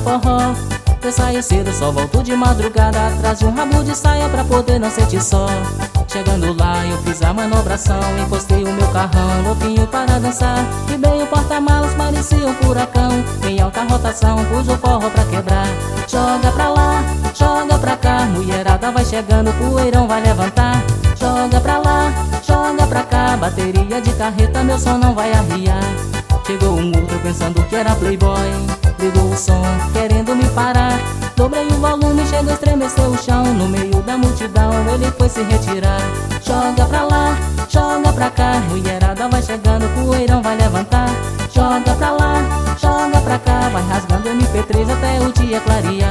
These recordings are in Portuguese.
forró. Eu saio cedo, só volto de madrugada, atrás de um rabo de saia pra poder não sentir só. Chegando lá eu fiz a manobração, encostei o meu carrão louquinho para dançar. E bem o porta-malas parecia um furacão, em alta rotação, pus o forró pra quebrar. Joga pra lá, joga pra cá, mulherada vai chegando, poeirão vai levantar. Joga pra lá, joga pra cá, bateria de carreta, meu som não vai arriar. Chegou um outro pensando que era playboy, ligou o som querendo me parar. Dobrei o volume, chegou a estremecer o chão, no meio da multidão ele foi se retirar. Joga pra lá, joga pra cá, mulherada vai chegando, poeirão vai levantar. Joga pra lá, joga pra cá, vai rasgando MP3 até o dia clarear.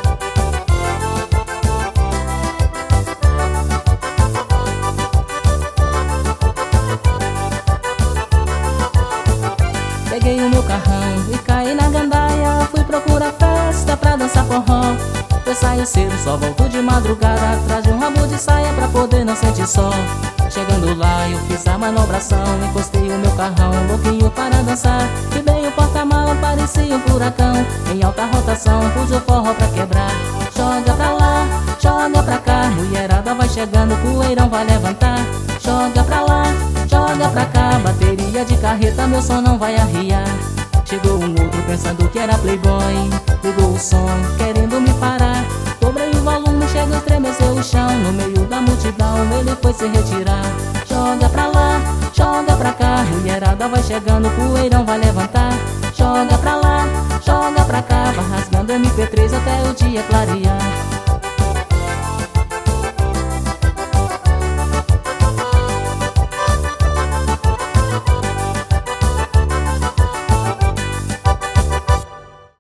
Peguei o meu carrão e caí na gandaia, fui procurar festa pra dançar forró. Eu saio cedo, só volto de madrugada, atrás de um rabo de saia pra poder não sentir só. Chegando lá eu fiz a manobração, encostei o meu carrão louquinho para dançar. E bem o porta-mala parecia um furacão, em alta rotação, pus o forró pra quebrar. Joga pra lá, joga pra cá, mulherada vai chegando, poeirão vai levantar. Joga pra lá, joga pra cá, bateria de carreta, meu som não vai arriar. Chegou um outro pensando que era playboy, ligou o som querendo me parar. Dobrei o volume, chegou a estremecer o chão, no meio da multidão ele foi se retirar. Joga pra lá, joga pra cá, mulherada vai chegando, poeirão vai levantar. Joga pra lá, joga pra cá, vai rasgando MP3 até o dia clarear.